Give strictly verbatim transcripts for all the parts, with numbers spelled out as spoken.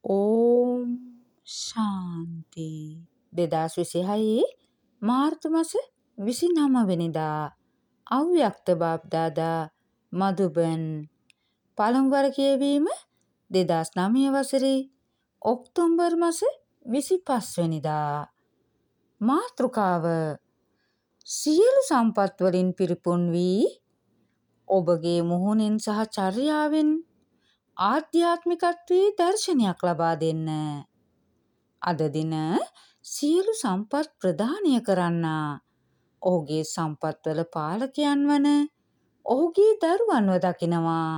ඕම් ශාන්ති. දෙදාස් විසිහයේ මාර්තු මස විසිනම වෙනිදා අව්‍යක්ත බාප්දාදා මදුබන් පළමුවර කියවීම දෙදාස් නවය වසරේ ඔක්තෝබර් මස විසිපස් වෙනිදා. මාතෘකාව සියලු සම්පත් වලින් පිරිපුන් වී ඔබගේ මුහුණෙන් සහ චර්යාවෙන් ආධ්‍යාත්මිකත්වයේ දර්ශනයක් ලබා දෙන්න. අද දින සියලු සම්පත් ප්‍රදානය කරන්නා ඔහුගේ සම්පත්වල පාලකයන් වන ඔහුගේ දරුවන්ව දකිනවා.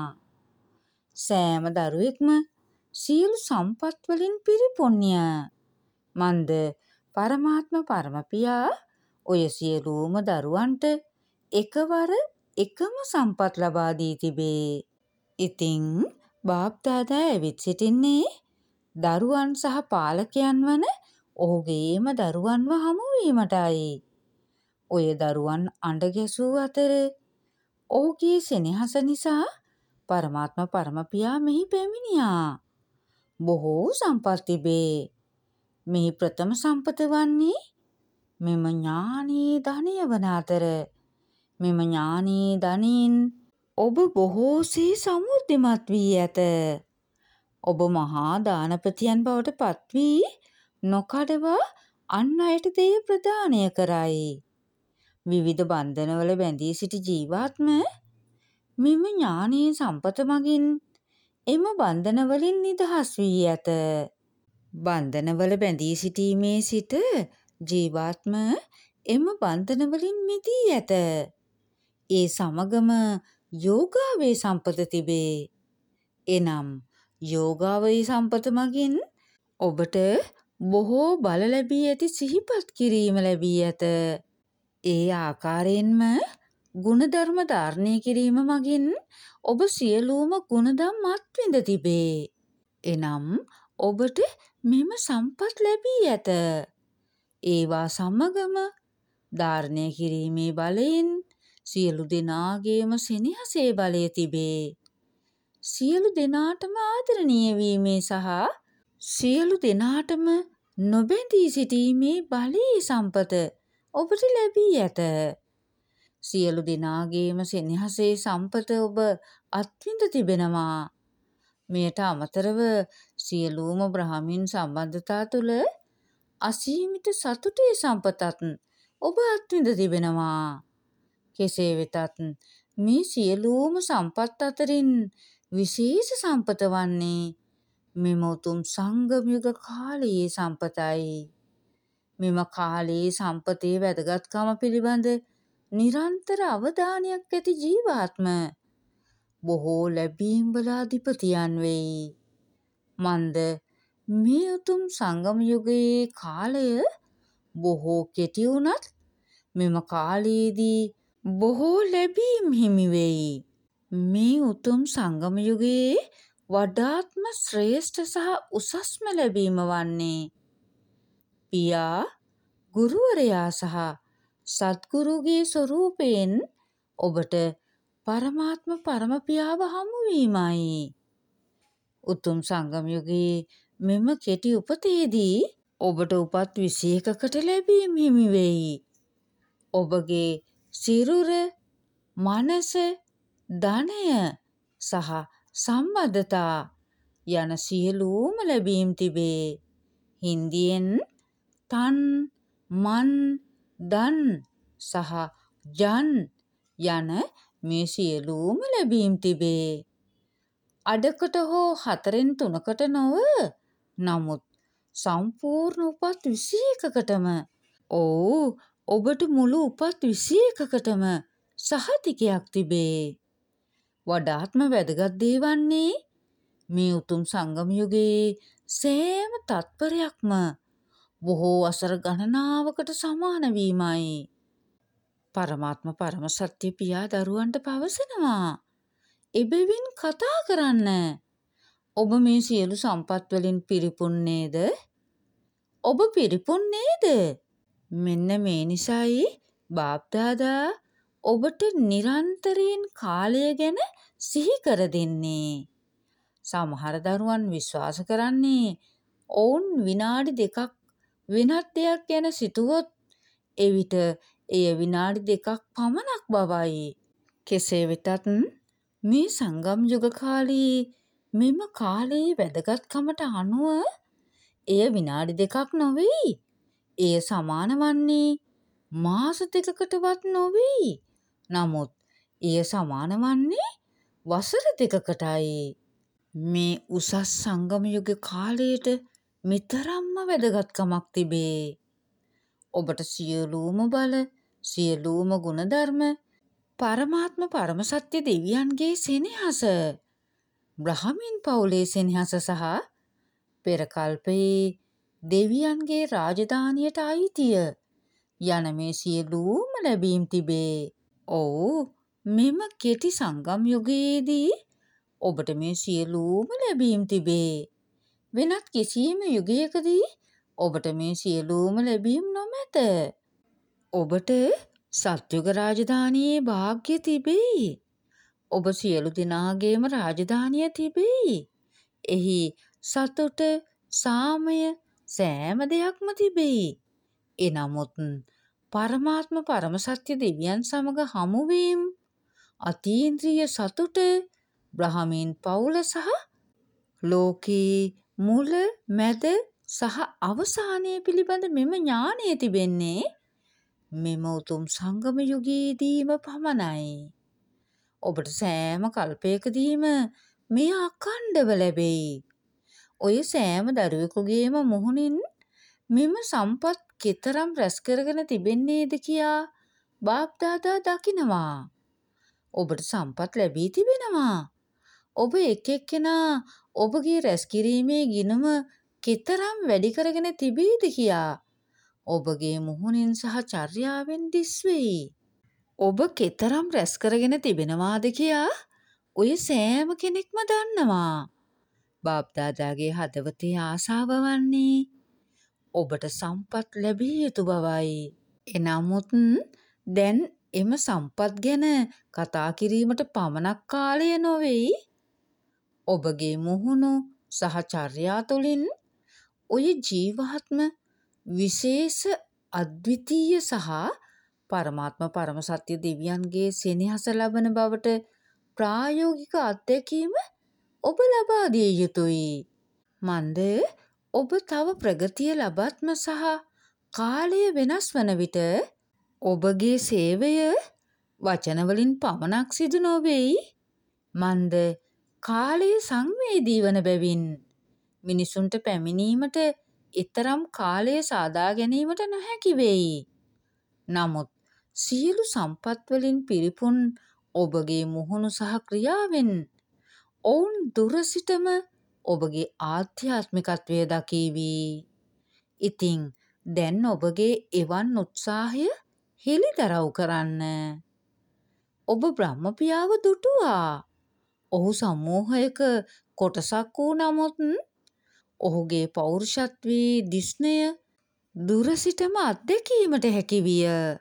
සෑම දරුවෙක්ම සියලු සම්පත් වලින් පිරිපුන්ය. මන්ද පරමාත්ම පරමපියා ඔය සියලුම දරුවන්ට එකවර එකම සම්පත් ලබා දී තිබේ. ඉතින් බාප්දාදා ඇවිත් සිටින්නේ දරුවන් සහ පාලකයන් වන ඔහුගේම දරුවන්ව හමුවීමටයි. ඔය දරුවන් අඬ ගැසූ අතර ඔහුගේ සෙනෙහස නිසා පරමාත්ම පරමපියා මෙහි පැමිණියා. බොහෝ සම්පත් තිබේ. මෙහි ප්‍රථම සම්පත වන්නේ මෙම ඥානී ධනය වන අතර මෙම ඥානී ධනයෙන් ඔබ බොහෝසේ සමෘද්ධිමත් වී ඇත. ඔබ මහා දානපතියන් බවට පත් වී නොකඩවා අන් අයට දෙය ප්‍රදානය කරයි. විවිධ බන්ධනවල බැඳී සිටි ජීවාත්ම මෙම ඥානී සම්පත මගින් එම බන්ධනවලින් නිදහස් වී ඇත. බන්ධනවල බැඳී සිටීමේ සිට ජීවාත්ම එම බන්ධනවලින් මිදී ඇත. ඒ සමගම යෝගාවේ සම්පත තිබේ. එනම් යෝගාවේ සම්පත මගින් ඔබට බොහෝ බල ලැබී ඇති සිහිපත් කිරීම ලැබී ඇත. ඒ ආකාරයෙන්ම ගුණධර්ම ධාරණය කිරීම මගින් ඔබ සියලුම ගුණධම් අත්විඳ තිබේ. එනම් ඔබට මෙම සම්පත් ලැබී ඇත. ඒවා සමගම ධාරණය කිරීමේ බලයෙන් සියලු දෙනාගේම සෙනෙහසේ බලය තිබේ. සියලු දෙනාටම ආදරණීය වීමේ සහ සියලු දෙනාටම නොබැඳී සිටීමේ බලයේ සම්පත ඔබට ලැබී ඇත. සියලු දෙනාගේම සෙනෙහසේ සම්පත ඔබ අත්විඳ තිබෙනවා. මෙයට අමතරව සියලුම බ්‍රහමින් සම්බන්ධතා තුළ අසීමිත සතුටේ සම්පතත් ඔබ අත්විඳ තිබෙනවා. කෙසේ වෙතත් මේ සියලුම සම්පත් අතරින් විශේෂ සම්පත වන්නේ මෙම උතුම් සංගම යුග කාලයේ සම්පතයි. මෙම කාලයේ සම්පතේ වැදගත්කම පිළිබඳ නිරන්තර අවධානයක් ඇති ජීවාත්ම බොහෝ ලැබීම් වල අධිපතියන් වෙයි. මන්ද මේ උතුම් සංගම යුගයේ කාලය බොහෝ කෙටි වුණත් මෙම කාලයේදී බොහෝ ලැබීම් හිමි වෙයි. මේ උතුම් සංගම යුගයේ වඩාත්ම ශ්‍රේෂ්ඨ සහ උසස්ම ලැබීම වන්නේ පියා, ගුරුවරයා සහ සත්ගුරුගේ ස්වරූපයෙන් ඔබට පරමාත්ම පරමපියාව හමුවීමයි. උතුම් සංගම යුගයේ මෙම කෙටි උපතේදී ඔබට උපත් විසියකකට ලැබීම් හිමි වෙයි. ඔබගේ සිරුර, මනස, ධනය සහ සම්බන්ධතා යන සියලුම ලැබීම් තිබේ. හින්දියෙන් තන්, මන්, ධන් සහ ජන් යන මේ සියලුම ලැබීම් තිබේ. අඩකට හෝ හතරෙන් තුනකට නොව, නමුත් සම්පූර්ණ උපත් විසියකකටම ඔව් ඔබට මුළු උපත් විසියකකටම සහතිකයක් තිබේ. වඩාත්ම වැදගත් දේ වන්නේ මේ උතුම් සංගම යුගයේ සෑම තත්පරයක්ම බොහෝ වසර ගණනාවකට සමාන වීමයි. පරමාත්ම පරම සත්‍ය පියා දරුවන්ට පවසනවා. එබැවින් කතා කරන්න. ඔබ මේ සියලු සම්පත් වලින් පිරිපුන් නේද? ඔබ පිරිපුන් නේද? මෙන්න මේ නිසායි බාප්දාදා ඔබට නිරන්තරයෙන් කාලය ගැන සිහි කර දෙන්නේ. සමහර දරුවන් විශ්වාස කරන්නේ ඔවුන් විනාඩි දෙකක් වෙනත් දෙයක් ගැන සිතුවොත් එවිට එය විනාඩි දෙකක් පමණක් බවයි. කෙසේ වෙතත් මේ සංගම් යුග කාලයේ මෙම කාලයේ වැදගත්කමට අනුව එය විනාඩි දෙකක් නොවෙයි. එය සමාන වන්නේ මාස දෙකකටවත් නොවෙයි. නමුත් එය සමාන වන්නේ වසර දෙකකටයි. මේ උසස් සංගම යුග කාලයට මෙතරම්ම වැදගත්කමක් තිබේ. ඔබට සියලුම බල, සියලුම ගුණධර්ම, පරමාත්ම පරම සත්‍ය දෙවියන්ගේ සෙනෙහස, බ්‍රහ්මීන් පවුලේ සෙනෙහස සහ පෙර කල්පයේ දෙවියන්ගේ රාජධානියට අයිතිය යන මේ සියලුම ලැබීම් තිබේ. ඔව්, මෙම කෙටි සංගම් යුගයේදී ඔබට මේ සියලුම ලැබීම් තිබේ. වෙනත් කිසියම් යුගයකදී ඔබට මේ සියලුම ලැබීම් නොමැත. ඔබට සත්‍යුග රාජධානියේ වාග්ය තිබේ. ඔබ සියලු දෙනාගේම රාජධානිය තිබේ. එහි සතුට, සාමය, සෑම දෙයක්ම තිබේ. එනමුත් පරමාත්ම පරම සත්‍ය දෙවියන් සමග හමුවීම, අතීන්ද්‍රිය සතුට, බ්‍රහ්මීන් පවුල සහ ලෝකයේ මුල, මැද සහ අවසානය පිළිබඳ මෙම ඥානය තිබෙන්නේ මෙම උතුම් සංගම යුගයේදීම පමණයි. ඔබට සෑම කල්පයකදීම මෙය අඛණ්ඩව ලැබෙයි. ඔය සෑම දරුවෙකුගේම මුහුණින් මෙම සම්පත් කෙතරම් රැස් කරගෙන තිබෙන්නේද කියා බාප්දාදා දකිනවා. ඔබට සම්පත් ලැබී තිබෙනවා. ඔබ එක් එක්කෙනා ඔබගේ රැස් කිරීමේ ගිණුම කෙතරම් වැඩි කරගෙන තිබේද කියා ඔබගේ මුහුණින් සහ චර්යාවෙන් දිස්වෙයි. ඔබ කෙතරම් රැස් කරගෙන තිබෙනවාද කියා ඔය සෑම කෙනෙක්ම දන්නවා. බාප්දාදාගේ හදවතේ ආසාව වන්නේ ඔබට සම්පත් ලැබිය යුතු බවයි. එනමුත් දැන් එම සම්පත් ගැන කතා කිරීමට පමණක් කාලය නොවෙයි. ඔබගේ මුහුණු සහ චර්යා තුළින් ඔය ජීවාත්ම විශේෂ, අද්විතීය සහ පරමාත්ම පරම සත්‍ය දෙවියන්ගේ සෙනෙහස ලබන බවට ප්‍රායෝගික අත්දැකීම ඔබ ලබා දිය යුතුයි. මන්ද ඔබ තව ප්‍රගතිය ලබත්ම සහ කාලය වෙනස් වන විට ඔබගේ සේවය වචනවලින් පමණක් සිදු නොවෙයි. මන්ද කාලය සංවේදී වන බැවින් මිනිසුන්ට පැමිණීමට එතරම් කාලය සාදා ගැනීමට නොහැකි වෙයි. නමුත් සියලු සම්පත් වලින් පිරිපුන් ඔබගේ මුහුණු සහ ක්‍රියාවෙන් ඔවුන් දුර සිටම ඔබගේ ආධ්‍යාත්මිකත්වය දකීවි. ඉතින් දැන් ඔබගේ එවන් උත්සාහය හෙළිදරව් කරන්න. ඔබ බ්‍රහ්මපියාව දුටුවා. ඔහු සමූහයක කොටසක් වූ නමුත් ඔහුගේ පෞරුෂත්වයේ දිස්නය දුර සිටම අත්දැකීමට හැකි විය.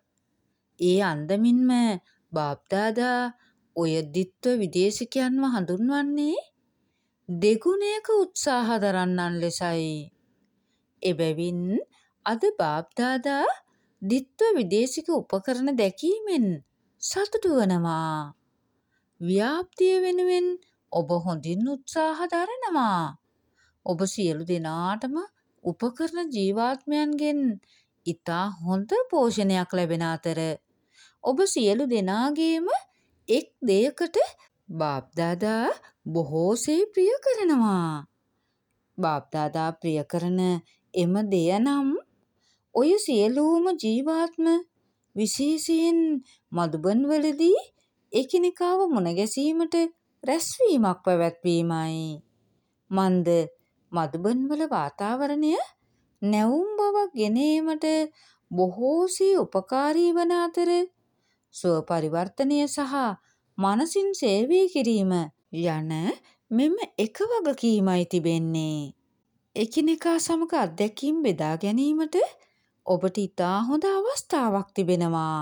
ඒ අන්දමින්ම බාප්දාදා ඔය ද්විත්ව විදේශිකයන්ව හඳුන්වන්නේ දෙගුණයක උත්සාහ දරන්නන් ලෙසයි. එබැවින් අද බාප්දාදා ද්විත්ව විදේශික උපකරණ දැකීමෙන් සතුටු වනවා. ව්‍යාප්තිය වෙනුවෙන් ඔබ හොඳින් උත්සාහ දරනවා. ඔබ සියලු දෙනාටම උපකරණ ජීවාත්මයන්ගෙන් ඉතා හොඳ පෝෂණයක් ලැබෙන අතර ඔබ සියලු දෙනාගේම එක් දෙයකට බාප්දාදා බොහෝසේ ප්‍රිය කරනවා. බාප්දාදා ප්‍රිය කරන එම දෙය නම් ඔය සියලුම ජීවාත්ම විශේෂයෙන් මදුබන්වලදී එකිනෙකාව මුණගැසීමට රැස්වීමක් පැවැත්වීමයි. මන්ද මදුබන්වල වාතාවරණය නැවුම් බවක් ගෙන ඒමට බොහෝසේ උපකාරී වන අතර ස්ව පරිවර්තනය සහ මනසින් සේවය කිරීම යන මෙම එක වගකීමයි තිබෙන්නේ. එකිනෙකා සමග අත්දැකීම් බෙදා ගැනීමට ඔබට ඉතා හොඳ අවස්ථාවක් තිබෙනවා.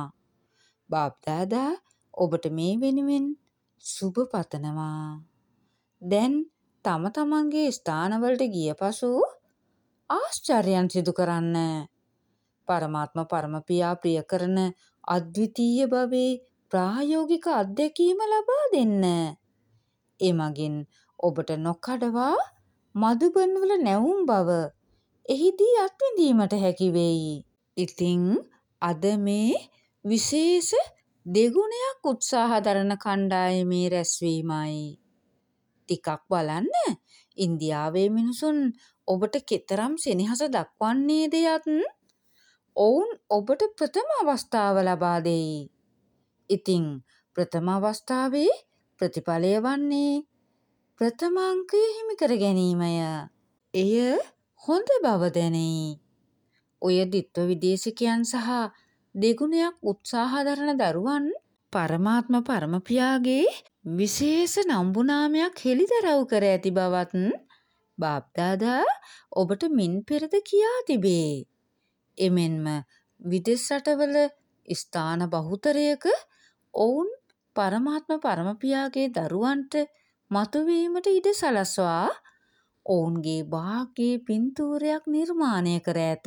බාප්දාදා ඔබට මේ වෙනුවෙන් සුබ පතනවා. දැන් තම තමන්ගේ ස්ථානවලට ගිය පසු ආශ්චර්යයන් සිදු කරන්න. පරමාත්ම පරමපියා ප්‍රිය කරන අද්විතීය භවයේ ප්‍රායෝගික අත්දැකීම ලබා දෙන්න. එමගින් ඔබට නොකඩවා මధుබන්වල නැවුම් බව එහිදී අත්විඳීමට හැකි වෙයි. ඉතින් අද මේ විශේෂ දෙගුණයක් උත්සාහ දරන කණ්ඩායමේ රැස්වීමයි. ටිකක් බලන්න ඉන්දියාවේ මිනිසුන් ඔබට කෙතරම් සෙනෙහස දක්වන්නේද යත් ඔවුන් ඔබට ප්‍රථම අවස්ථාව ලබා දෙයි. ඉතින් ප්‍රථම අවස්ථාවේ ප්‍රතිඵලය වන්නේ ප්‍රථම අංකය හිමි කර ගැනීමය. එය හොඳ බව දැනෙයි. ඔය ද්විත්ව විදේශිකයන් සහ දෙගුණයක් උත්සාහ දරන දරුවන් පරමාත්ම පරමපියාගේ විශේෂ නම්බුනාමයක් හෙළිදරව් කර ඇති බවත් බාප්දාදා ඔබට මින් පෙරද කියා තිබේ. එමෙන්ම විදෙස් රටවල ස්ථාන බහුතරයක ඔවුන් පරමාත්ම පරමපියාගේ දරුවන්ට මතුවීමට ඉඩ සලස්වා ඔවුන්ගේ භාග්‍යයේ පින්තූරයක් නිර්මාණය කර ඇත.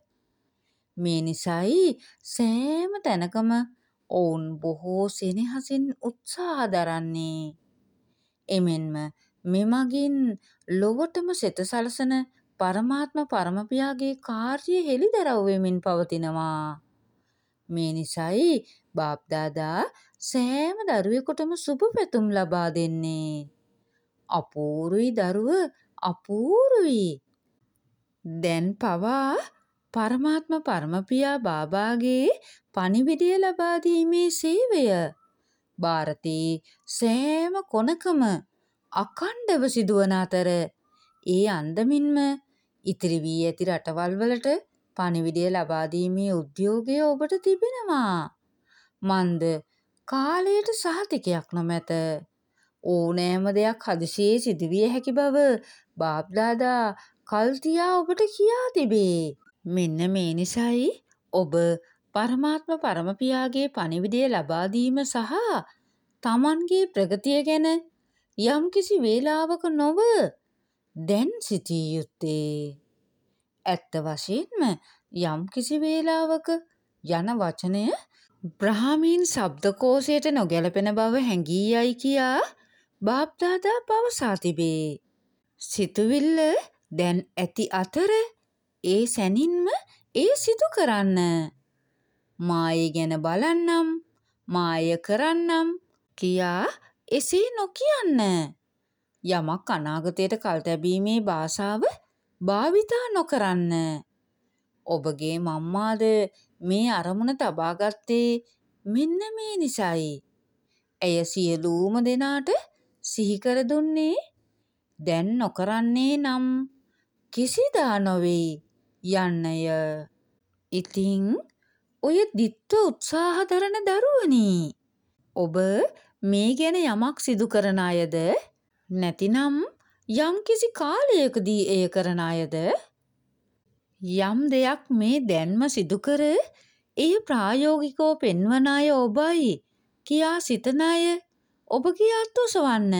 මේ නිසයි සෑම තැනකම ඔවුන් බොහෝ සෙනෙහසින් උත්සාහ දරන්නේ. එමෙන්ම මෙමගින් ලොවටම සෙත සලසන පරමාත්ම පරමපියාගේ කාර්ය හෙළිදරව් වෙමින් පවතිනවා. මේ නිසයි බාප්දාදා සෑම දරුවෙකුටම සුබ පැතුම් ලබා දෙන්නේ. අපූරුයි දරුව අපූරුයි. දැන් පවා පරමාත්ම පරමපියා බාබාගේ පණිවිඩය ලබා දීමේ සේවය ಭಾರತයේ සෑම කොනකම අඛණ්ඩව සිදුවන අතර ඒ අන්දමින්ම ඉතිරි වී ඇති රටවල් වලට පණිවිඩය ලබා දීමේ උද්‍යෝගය ඔබට තිබෙනවා. මන්ද කාලයට සහතිකයක් නොමැත. ඕනෑම දෙයක් හදිසියේ සිදුවිය හැකි බව බාප්දාදා කල්තියා ඔබට කියා තිබේ. මෙන්න මේ නිසයි ඔබ පරමාත්ම පරමපියාගේ පණිවිඩය ලබා දීම සහ තමන්ගේ ප්‍රගතිය ගැන යම්කිසි වේලාවක නොව දැන් සිටිය යුත්තේ. ඇත්ත වශයෙන්ම යම්කිසි වේලාවක යන වචනය බ්‍රාහ්මීන් ශබ්දකෝෂයට නොගැලපෙන බව හැඟී යයි කියා බාප්දාදා පවසා තිබේ. සිතුවිල්ල දැන් ඇති අතර ඒ සැනින්ම ඒ සිදු කරන්න. මා ඒ ගැන බලන්නම්, මා එය කරන්නම් කියා එසේ නොකියන්න. යමක් අනාගතයට කල් තැබීමේ භාෂාව භාවිතා නොකරන්න. ඔබගේ මම්මාද මේ අරමුණ තබා ගත්තේ මෙන්න මේ නිසයි. ඇය සියලුම දෙනාට සිහි කර දුන්නේ දැන් නොකරන්නේ නම් කිසිදා නොවෙයි යන්නය. ඉතින් ඔය දිත්ව උත්සාහ දරන දරුවනි, ඔබ මේ ගැන යමක් සිදු කරන අයද නැතිනම් යම්කිසි කාලයකදී එය කරන අයද? යම් දෙයක් මේ දැන්ම සිදු කර එය ප්‍රායෝගිකව පෙන්වන අය ඔබයි කියා සිතන අය ඔබගේ අත් ඔසවන්න.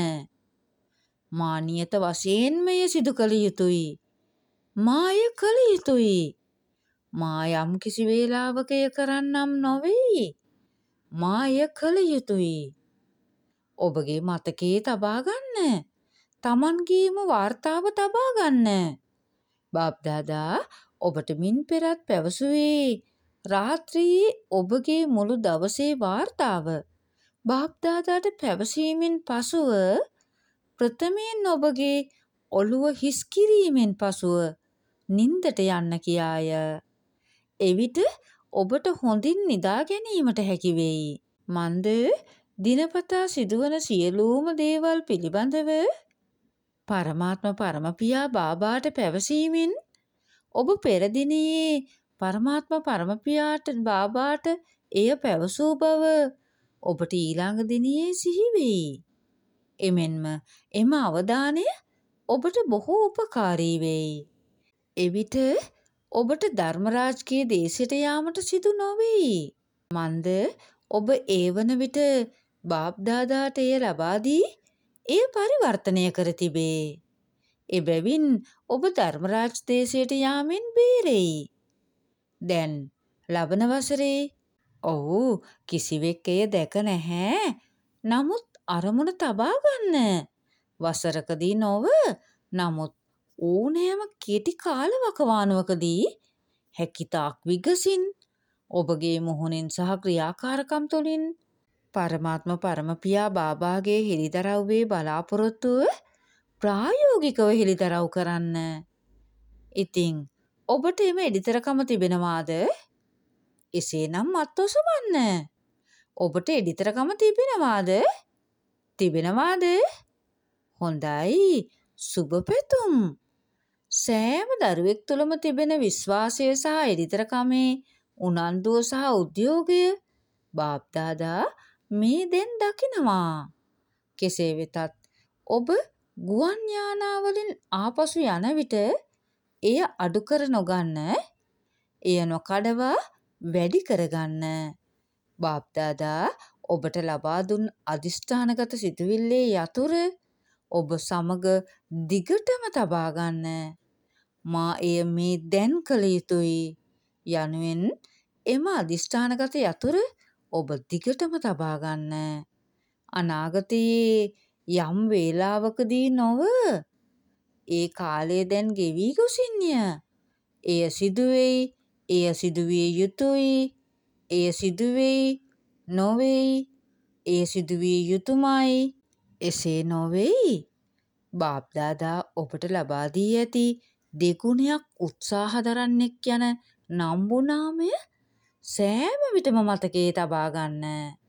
මා නියත වශයෙන් මෙය සිදු කළ යුතුයි. මා එය කළ යුතුයි. මා යම් කිසි වේලාවක එය කරන්නම් නොවෙයි. මා එය කළ යුතුයි. ඔබගේ මතකයේ තබා ගන්න. තමන්ගේම වාර්තාව තබා ගන්න. බාප්දාදා ඔබට මින් පෙරත් පැවසුවේ රාත්‍රියේ ඔබගේ මුළු දවසේ වාර්තාව බාප්දාදාට පැවසීමෙන් පසුව ප්‍රථමයෙන් ඔබගේ ඔළුව හිස් කිරීමෙන් පසුව නින්දට යන්න කියාය. එවිට ඔබට හොඳින් නිදා ගැනීමට හැකි වෙයි. මන්ද දිනපතා සිදුවන සියලුම දේවල් පිළිබඳව පරමාත්ම පරමපියා බාබාට පැවසීමෙන් ඔබ පෙර දිනයේ පරමාත්ම පරමපියාට බාබාට එය පැවසූ බව ඔබට ඊළඟ දිනයේ සිහි වෙයි. එමෙන්ම එම අවධානය ඔබට බොහෝ උපකාරී වෙයි. එවිට ඔබට ධර්මරාජ්ගේ දේශයට යාමට සිදු නොවෙයි. මන්ද ඔබ ඒ වන විට බාප්දාදාට එය ලබා දී එය පරිවර්තනය කර තිබේ. එබැවින් ඔබ ධර්මරාජ දේශයට යාමෙන් බේරෙයි. දැන් ලබන වසරේ ඔව් කිසිවෙක් එය දැක නැහැ. නමුත් අරමුණ තබා ගන්න. වසරකදී නොව නමුත් ඕනෑම කෙටි කාල වකවානුවකදී හැකිතාක් විගසින් ඔබගේ මුහුණින් සහ ක්‍රියාකාරකම් තුළින් පරමාත්ම පරමපියා බාබාගේ හෙළිදරව්වේ බලාපොරොත්තුව ප්‍රායෝගිකව හෙළිදරව් කරන්න. ඉතින් ඔබට එම එඩිතරකම තිබෙනවාද? එසේනම් මත් ඔසවන්න. ඔබට එඩිතරකම තිබෙනවාද? තිබෙනවාද? හොඳයි. සුබ පැතුම්. සෑම දරුවෙක් තුළම තිබෙන විශ්වාසය සහ එඩිතරකමේ උනන්දුව සහ උද්‍යෝගය බාප්දාදා මේ දැන් දකිනවා. කෙසේ වෙතත් ඔබ ගුවන් යානාවලින් ආපසු යන විට එය අඩු කර නොගන්න, එය නොකඩවා වැඩි කරගන්න. බාප්දාදා ඔබට ලබා දුන් අදිෂ්ඨානගත සිතුවිල්ලේ යතුර ඔබ සමග දිගටම තබා ගන්න. මා එය මේ දැන් කළ යුතුයි යනුවෙන් එම අදිෂ්ඨානගත යතුර ඔබ දිගටම තබා ගන්න. අනාගතයේ යම් වේලාවකදී නොව ඒ කාලය දැන් ගෙවී ගොසින්ය. එය සිදුවෙයි, එය සිදුවිය යුතුයි, එය සිදුවෙයි, නොවෙයි, එය සිදුවිය යුතුමයි. එසේ නොවෙයි. බාප්දාදා ඔබට ලබා දී ඇති දෙගුණයක් උත්සාහ දරන්නෙක් යන නම්බුනාමය සෑම විටම මතකයේ තබා ගන්න.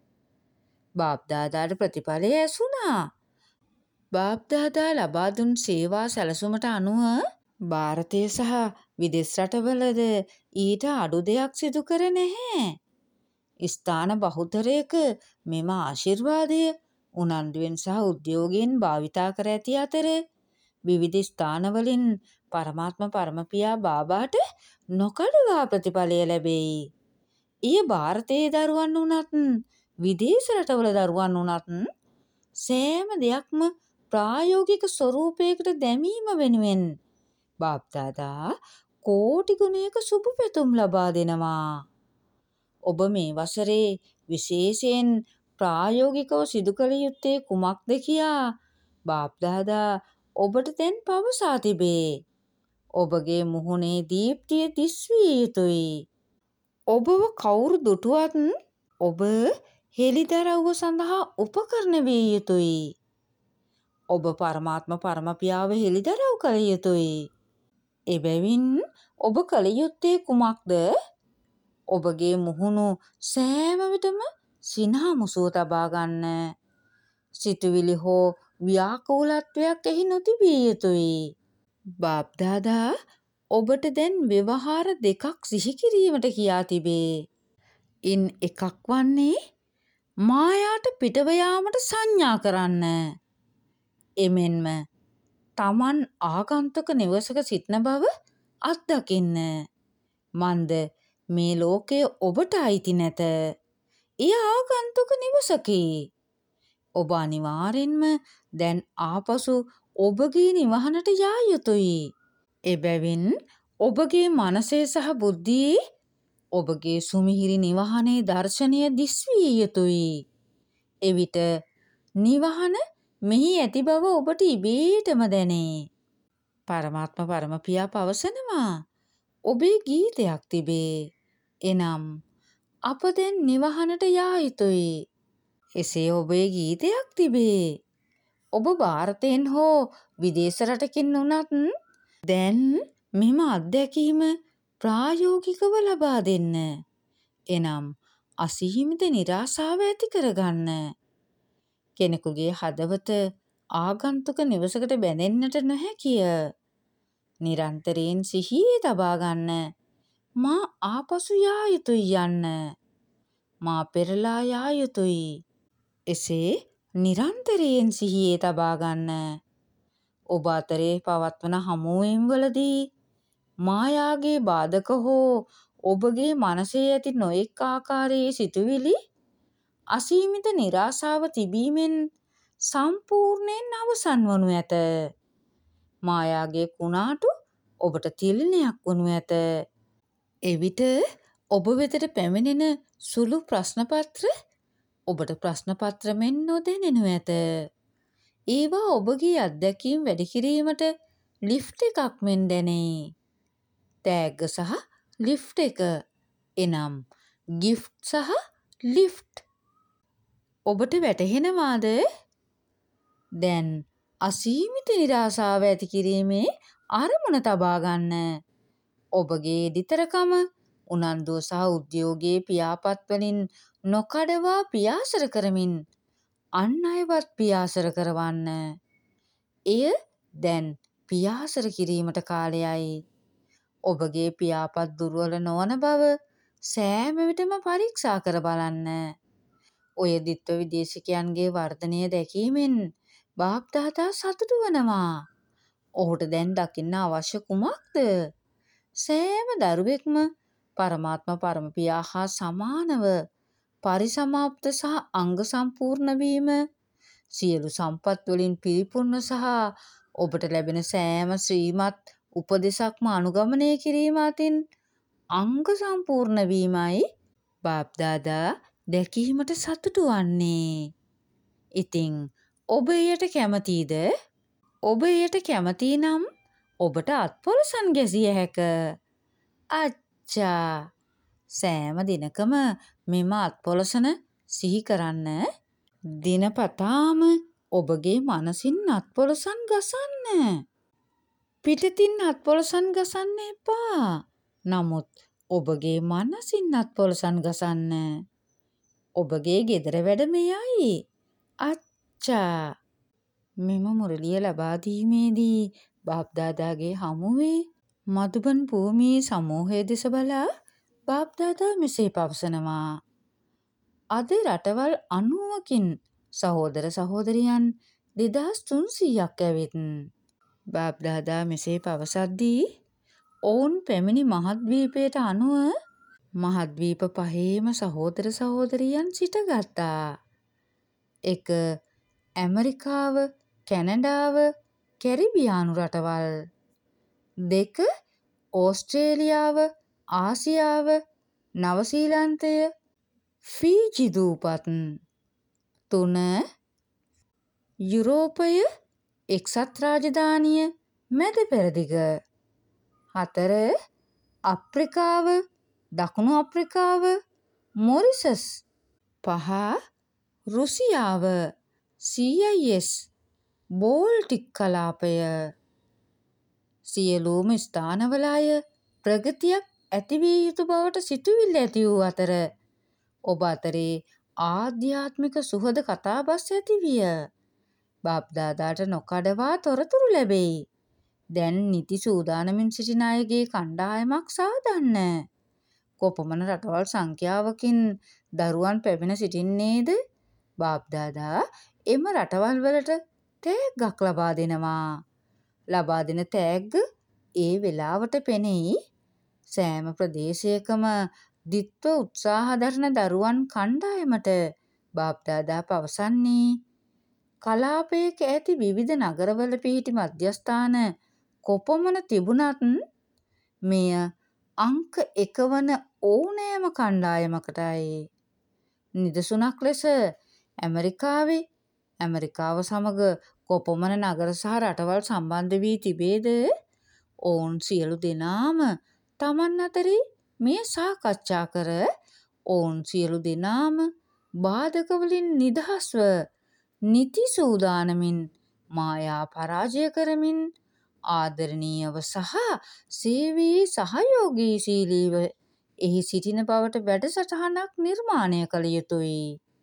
බාප්දාදාට ප්‍රතිඵලය ඇසුණා. බාප්දාදා ලබා දුන් සේවා සැලසුමට අනුව ಭಾರತය සහ විදෙස් රටවලද ඊට අඩු දෙයක් සිදු කර නැහැ. ස්ථාන බහුතරයක මෙම ආශිර්වාදය උනන්දුවෙන් සහ උද්‍යෝගයෙන් භාවිතා කර ඇති අතර විවිධ ස්ථානවලින් පරමාත්ම පරමපියා බාබාට නොකඩවා ප්‍රතිඵලය ලැබෙයි. ඊය ಭಾರತයේ දරුවන් වුණත් විදේශ රටවල දරුවන් වුණත් සෑම දෙයක්ම ප්‍රායෝගික ස්වරූපයකට දැමීම වෙනුවෙන් බාප්දාදා කෝටි ගුණයක සුබ පැතුම් ලබා දෙනවා. ඔබ මේ වසරේ විශේෂයෙන් ප්‍රායෝගිකව සිදු කළ යුත්තේ කුමක්ද කියා බාප්දාදා ඔබට දැන් පවසා තිබේ. ඔබගේ මුහුණේ දීප්තිය දිස්විය යුතුයි. ඔබව කවුරු දුටුවත් ඔබ හෙළිදරව්ව සඳහා උපකරණ විය යුතුයි. ඔබ පරමාත්ම පරමපියාව හෙළිදරව් කළ යුතුයි. එබැවින් ඔබ කළ යුත්තේ කුමක්ද? ඔබගේ මුහුණු සෑම විටම සිනහ මුසුව තබා ගන්න. සිතුවිලි හෝ ව්‍යාකූලත්වයක් එහි නොතිබිය යුතුයි. බාප්දාදා ඔබට දැන් ව්‍යවහාර දෙකක් සිහි කිරීමට කියා තිබේ. ඉන් එකක් වන්නේ මායාට පිටව යාමට සංඥා කරන්න. එමෙන්ම තමන් ආගන්තුක නිවසක සිටන බව අත්දකින්න. මන්ද මේ ලෝකය ඔබට අයිති නැත. එය ආගන්තුක නිවසකි. ඔබ අනිවාර්යෙන්ම දැන් ආපසු ඔබගේ නිවහනට යා යුතුයි. එබැවින් ඔබගේ මනසේ සහ බුද්ධියේ ඔබගේ සුමිහිරි නිවහනේ දර්ශනය දිස්විය යුතුයි. එවිට නිවහන මෙහි ඇති බව ඔබට ඉබේටම දැනේ. පරමාත්ම පරමපියා පවසනවා ඔබේ ගීතයක් තිබේ. එනම් අප දැන් නිවහනට යා යුතුයි. එසේ ඔබේ ගීතයක් තිබේ. ඔබ ಭಾರತයෙන් හෝ විදේශ රටකින් වුණත් දැන් මෙම අත්දැකීම ප්‍රායෝගිකව ලබා දෙන්න. එනම් අසීමිත නිරාශාව ඇති කරගන්න. කෙනෙකුගේ හදවත ආගන්තුක නිවසකට බැඳෙන්නට නොහැකිය. නිරන්තරයෙන් සිහියේ තබා ගන්න. මා ආපසු යා යුතුයි යන්න. මා පෙරලා යා යුතුයි. එසේ නිරන්තරයෙන් සිහියේ තබා ගන්න. ඔබ අතරේ පවත්වන හමුවීම් වලදී මායාගේ බාධක හෝ ඔබගේ මනසේ ඇති නොඑක් ආකාරයේ සිතුවිලි අසීමිත නිරාශාව තිබීමෙන් සම්පූර්ණයෙන් අවසන් වනු ඇත. මායාගේ කුණාටු ඔබට තිළිණයක් වනු ඇත. එවිට ඔබ වෙතට පැමිණෙන සුළු ප්‍රශ්නපත්‍ර ඔබට ප්‍රශ්නපත්‍ර මෙන් නොදැනෙනු ඇත. ඒවා ඔබගේ අත්දැකීම් වැඩි කිරීමට ලිෆ්ට් එකක් මෙන් දැනේ. තෑග්ග සහ ලිෆ්ට් එක එනම් ගිෆ්ට් සහ ලිෆ්ට්. ඔබට වැටහෙනවාද? දැන් අසීමිත නිරාශාව ඇති කිරීමේ අරමුණ තබා ගන්න. ඔබගේ එඩිතරකම උනන්දුව සහ උද්‍යෝගයේ පියාපත් වලින් නොකඩවා පියාසර කරමින් අන් අයවත් පියාසර කරවන්න. එය දැන් පියාසර කිරීමට කාලයයි. ඔබගේ පියාපත් දුර්වල නොවන බව සෑම විටම පරීක්ෂා කර බලන්න. ඔය ද්විත්ව විදේශිකයන්ගේ වර්ධනය දැකීමෙන් බාප්දාදා සතුටු වනවා. ඔහුට දැන් දකින්න අවශ්‍ය කුමක්ද? සෑම දරුවෙක්ම පරමාත්ම පරමපියා හා සමානව පරිසමාප්ත සහ අංග සම්පූර්ණ වීම, සියලු සම්පත් වලින් පිරිපුන්ව සහ ඔබට ලැබෙන සෑම ශ්‍රීමත් උපදෙසක්ම අනුගමනය කිරීම අතින් අංග සම්පූර්ණ වීමයි බාප්දාදා දැකීමට සතුටු වන්නේ. ඉතින් ඔබ එයට කැමතිද? ඔබ එයට කැමති නම් ඔබට අත්පොලසන් ගැසිය හැක. අච්චා! සෑම දිනකම මෙම අත්පොලසන සිහි කරන්න. දිනපතාම ඔබගේ මනසින් අත්පොලසන් ගසන්න. පිටතින් අත්පොලසන් ගසන්න එපා. නමුත් ඔබගේ මනසින් අත්පොලසන් ගසන්න. ඔබගේ ගෙදර වැඩ මෙයයි. අච්චා! මෙම මුරලිය ලබා දීමේදී බාප්දාදාගේ හමුවේ මදුබන් භූමියේ සමූහය දෙස බලා බාප්දාදා මෙසේ පවසනවා. අද රටවල් අනූවකින් සහෝදර සහෝදරියන් දෙදහස් තුන්සීයක් ඇවිත් බාප්දාදා මෙසේ පවසද්දී ඔවුන් පැමිණි මහද්වීපයට අනුව මහද්වීප පහේම සහෝදර සහෝදරියන් සිටගත්තා. එක ඇමරිකාව, කැනඩාව, කැරිබියානු රටවල්. දෙක ඕස්ට්‍රේලියාව, ආසියාව, නවසීලන්තය, ෆීජි දූපත්. තුන යුරෝපය, එක්සත් රාජධානිය, මැද පෙරදිග. හතර අප්‍රිකාව, දකුණු අප්‍රිකාව, මොරිසස්. පහ රුසියාව, සී අයි එස්, බෝල්ටික් කලාපය. සියලුම ස්ථානවල අය ප්‍රගතියක් ඇතිවිය යුතු බවට සිතුවිල්ල ඇති වූ අතර ඔබ අතරේ ආධ්‍යාත්මික සුහද කතාබස් ඇති විය. බාප්දාදාට නොකඩවා තොරතුරු ලැබෙයි. දැන් නිති සූදානමින් සිටින අයගේ කණ්ඩායමක් සාදන්න. කොපමණ රටවල් සංඛ්‍යාවකින් දරුවන් පැමිණ සිටින්නේද? බාප්දාදා එම රටවල් වලට තෑග්ගක් ලබා දෙනවා. ලබා දෙන තෑග්ග ඒ වෙලාවට පෙනෙයි. සෑම ප්‍රදේශයකම ද්විත්ව උත්සාහ දරන දරුවන් කණ්ඩායමට බාප්දාදා පවසන්නේ කලාපයක ඇති විවිධ නගරවල පිහිටි මධ්‍යස්ථාන කොපමණ තිබුණත් මෙය අංක එක වන ඕනෑම කණ්ඩායමකටයි. නිදසුනක් ලෙස ඇමරිකාවේ ඇමරිකාව සමග කොපමණ නගර සහ රටවල් සම්බන්ධ වී තිබේද? ඔවුන් සියලු දෙනාම තමන් අතරේ මේ සාකච්ඡා කර ඔවුන් සියලු දෙනාම බාධක වලින් නිදහස්ව නිති සූදානමින් මායා පරාජය කරමින් ආදරණීයව සහ සේවයේ සහයෝගීශීලීව එහි සිටින බවට වැඩසටහනක් නිර්මාණය කළ යුතුයි.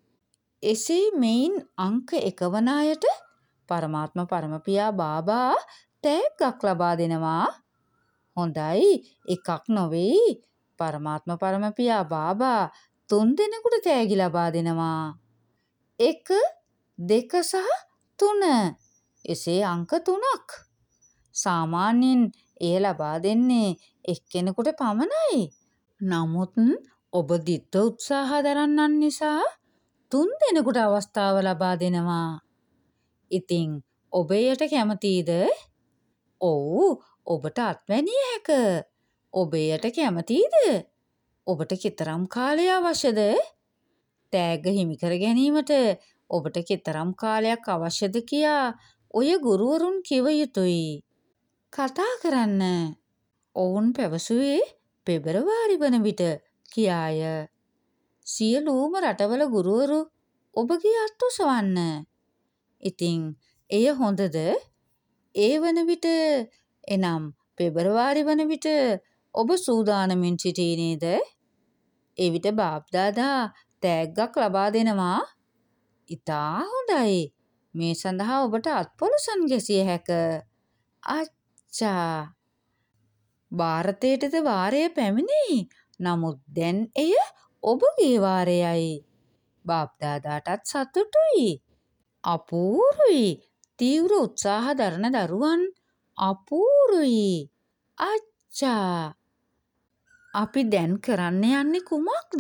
එසේ මෙයින් අංක එක වන අයට පරමාත්ම පරමපියා බාබා තෑග්ගක් ලබා දෙනවා. හොඳයි, එකක් නොවෙයි. පරමාත්ම පරමපියා බාබා තුන් දෙනෙකුට තෑගි ලබා දෙනවා. එක, දෙක සහ තුන. එසේ අංක තුනක්. සාමාන්‍යයෙන් එය ලබා දෙන්නේ එක්කෙනෙකුට පමණයි. නමුත් ඔබ ද්විත්ව උත්සාහ දරන්නන් නිසා තුන් දෙනෙකුට අවස්ථාව ලබා දෙනවා. ඉතින් ඔබ එයට කැමතිද? ඔව්, ඔබට අත්වැනිය හැක. ඔබ එයට කැමතිද? ඔබට කෙතරම් කාලය අවශ්‍යද? තෑග්ග හිමිකර ගැනීමට ඔබට කෙතරම් කාලයක් අවශ්‍යද කියා ඔය ගුරුවරුන් කිව යුතුයි. කතා කරන්න. ඔවුන් පැවසුවේ පෙබරවාරි වන විට කියාය. සියලුම රටවල ගුරුවරු ඔබගේ අත් ඔසවන්න. ඉතින් එය හොඳද? ඒ වන විට එනම් පෙබරවාරි වන විට ඔබ සූදානමින් සිටී නේද? එවිට බාප්දාදා තෑග්ගක් ලබා දෙනවා. ඉතා හොඳයි. මේ සඳහා ඔබට අත්පොලසන් ගැසිය හැක. අච්චා. ಭಾರತයටද වාරය පැමිණි. නමුත් දැන් එය ඔබගේ වාරයයි. බාප්දාදාටත් සතුටුයි. අපූරුයි. තීව්‍ර උත්සාහ දරන දරුවන් අපූරුයි. අච්චා. අපි දැන් කරන්න යන්නේ කුමක්ද?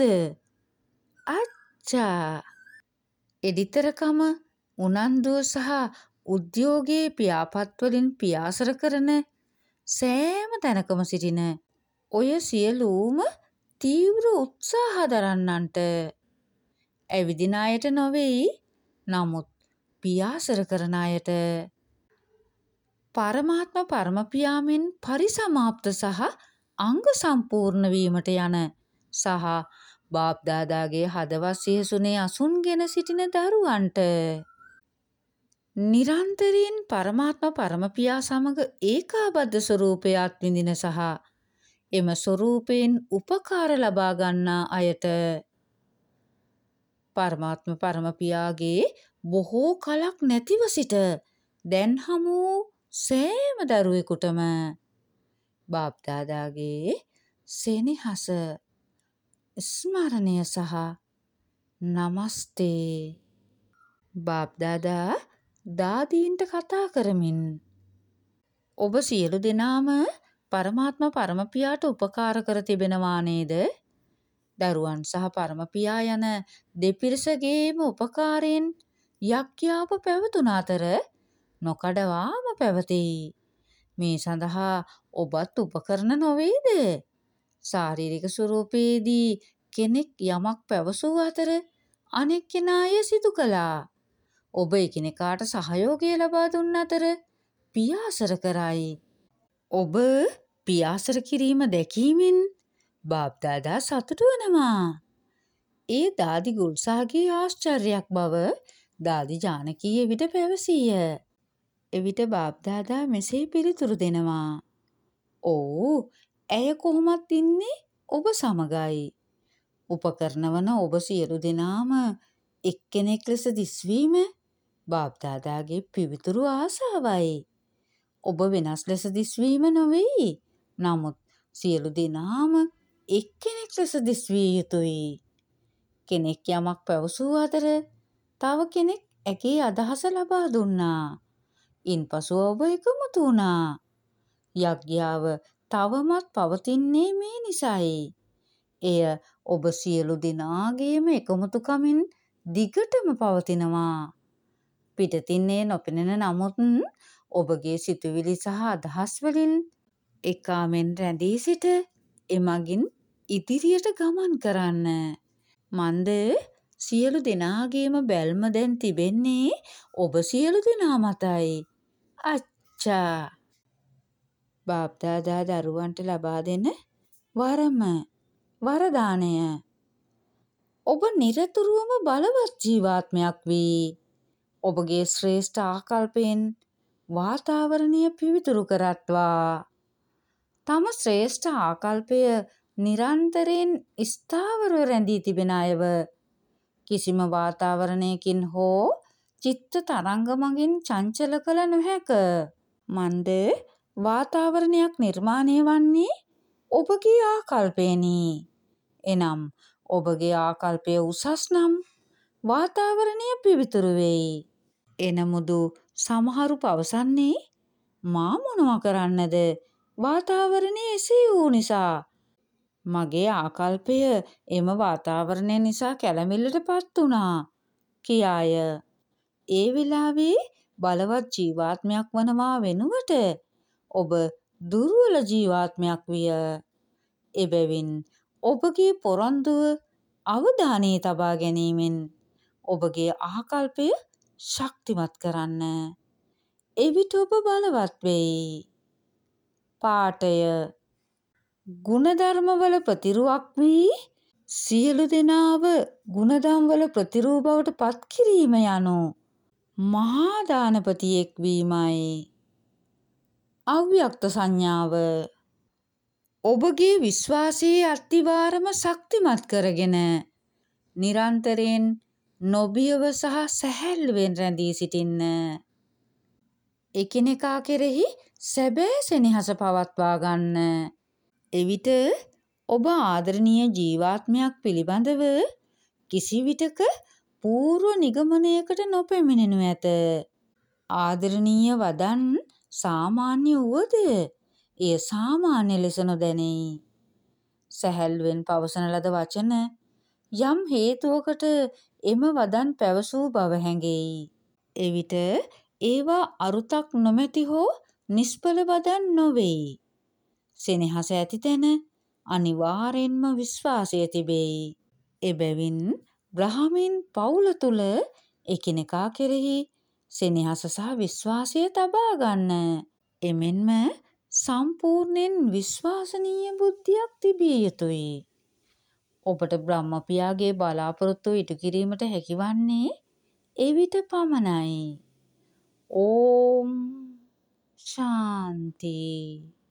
අච්චා. එඩිතරකම උනන්දුව සහ උද්‍යෝගයේ පියාපත්වලින් පියාසර කරන සෑම තැනකම සිටින ඔය සියලූම තීව්‍ර උත්සාහ දරන්නන්ට ඇවිදින අයට නොවෙයි, නමුත් පියාසර කරන අයට පරමාත්ම පරමපියාමෙන් පරිසමාප්ත සහ අංග සම්පූර්ණ වීමට යන සහ බාප්දාදාගේ හදවත් සිහසුනේ අසුන්ගෙන සිටින දරුවන්ට නිරන්තරයෙන් පරමාත්ම පරමපියා සමග ඒකාබද්ධ ස්වරූපය අත්විඳින සහ එම ස්වරූපයෙන් උපකාර ලබා ගන්නා අයට පරමාත්ම පරමපියාගේ බොහෝ කලක් නැතිව සිට දැන් හමු සෑම දරුවෙකුටම බාප්දාදාගේ සෙනෙහස, ස්මරණය සහ නමස්තේ. බාප්දාදා දාදීන්ට කතා කරමින් ඔබ සියලු දෙනාම පරමාත්ම පරමපියාට උපකාර කර තිබෙනවා නේද? දරුවන් සහ පරමපියා යන දෙපිරිසගේම උපකාරයෙන් යක්‍යාව පැවතුන අතර නොකඩවාම පැවතෙයි. මේ සඳහා ඔබත් උපකරණ නොවේද? ශාරීරික ස්වරූපයේදී කෙනෙක් යමක් පැවසූ අතර අනෙක් කෙනා එය සිදු කළා. ඔබ එකිනෙකාට සහයෝගය ලබා දුන් අතර පියාසර කරයි. ඔබ පියාසර කිරීම දැකීමෙන් බාප්දාදා සතුටු වනවා. ඒ දාදි ගුල්සාගේ ආශ්චර්යයක් බව දාදි ජානකී එවිට පැවසීය. එවිට බාප්දාදා මෙසේ පිළිතුරු දෙනවා. "ඕ, ඇය කොහොමත් ඉන්නේ ඔබ සමගයි. උපකරණ වන ඔබ සියලු දෙනාම එක්කෙනෙක් ලෙස දිස්වීම බාප්දාදාගේ පිවිතුරු ආසාවයි. ඔබ වෙනස් ලෙස දිස්වීම නොවෙයි. නමුත් සියලු දෙනාම එක්කෙනෙක් ලෙස දිස්විය යුතුයි. කෙනෙක් යමක් පැවසූ අතර තව කෙනෙක් ඇගේ අදහස ලබා දුන්නා. ඉන්පසු ඔබ එකමුතු වුණා. යග්‍යාව තවමත් පවතින්නේ මේ නිසයි. එය ඔබ සියලු දෙනාගේම එකමුතුකමින් දිගටම පවතිනවා. පිටතින් එය නොපෙනෙන නමුත් ඔබගේ සිතුවිලි සහ අදහස් වලින් එකාමෙන් රැඳී සිට එමගින් ඉදිරියට ගමන් කරන්න. මන්ද සියලු දෙනාගේම බැල්ම දැන් තිබෙන්නේ ඔබ සියලු දෙනා මතයි. අච්චා." බාප්දාදා දරුවන්ට ලබා දෙන වරම වරදානය. ඔබ නිරතුරුවම බලවත් ජීවාත්මයක් වී ඔබගේ ශ්‍රේෂ්ඨ ආකල්පයෙන් වාතාවරණය පිවිතුරු කරත්වා. තම ශ්‍රේෂ්ඨ ආකල්පය නිරන්තරයෙන් ස්ථාවරව රැඳී තිබෙන අයව කිසිම වාතාවරණයකින් හෝ චිත්ත තරංග මගින් චංචල කළ නොහැක. මන්ද වාතාවරණයක් නිර්මාණය වන්නේ ඔබගේ ආකල්පයෙනි. එනම් ඔබගේ ආකල්පය උසස් නම් වාතාවරණය පිවිතුරු වෙයි. එනමුදු සමහරු පවසන්නේ මා මොනවා කරන්නද වාතාවරණය එසේ වූ නිසා. මගේ ආකල්පය එම වාතාවරණය නිසා කැළඹිල්ලට පත් වුණා කියාය. ඒ වෙලාවේ බලවත් ජීවාත්මයක් වනවා වෙනුවට ඔබ දුර්වල ජීවාත්මයක් විය. එබැවින් ඔබගේ පොරොන්දුව අවධානයේ තබා ගැනීමෙන් ඔබගේ ආකල්පය ශක්තිමත් කරන්න. එවිට ඔබ බලවත් වෙයි. පාඨය ගුණධර්මවල ප්‍රතිරුවක් වී සියලු දෙනාව ගුණධම්වල ප්‍රතිරූ බවට පත් කිරීම යනු මහා දානපතියෙක් වීමයි. අව්‍යක්ත සංඥාව ඔබගේ විශ්වාසයේ අත්තිවාරම ශක්තිමත් කරගෙන නිරන්තරයෙන් නොබියව සහ සැහැල්ලුවෙන් රැඳී සිටින්න. එකිනෙකා කෙරෙහි සැබෑ සෙනෙහස පවත්වා ගන්න. එවිට ඔබ ආදරණීය ජීවාත්මයක් පිළිබඳව කිසිවිටක පූර්ව නිගමනයකට නොපැමිණෙනු ඇත. ආදරණීය වදන් සාමාන්‍ය වුවද එය සාමාන්‍ය ලෙස නොදැනෙයි. සැහැල්ලුවෙන් පවසන ලද වචන යම් හේතුවකට එම වදන් පැවසූ බව හැඟෙයි. එවිට ඒවා අරුතක් නොමැති හෝ නිෂ්ඵල වදන් නොවෙයි. සෙනෙහස ඇති තැන අනිවාර්යෙන්ම විශ්වාසය තිබෙයි. එබැවින් බ්‍රහ්මීන් පවුල තුල එකිනෙකා කෙරෙහි සෙනෙහස සහ විශ්වාසය තබා ගන්න. එමෙන්ම සම්පූර්ණයෙන් විශ්වාසනීය බුද්ධියක් තිබිය යුතුයි. ඔබට බ්‍රහ්ම පියාගේ බලාපොරොත්තු ඉටු කිරීමට හැකිවන්නේ එවිට පමණයි. ඕම් ශාන්ති.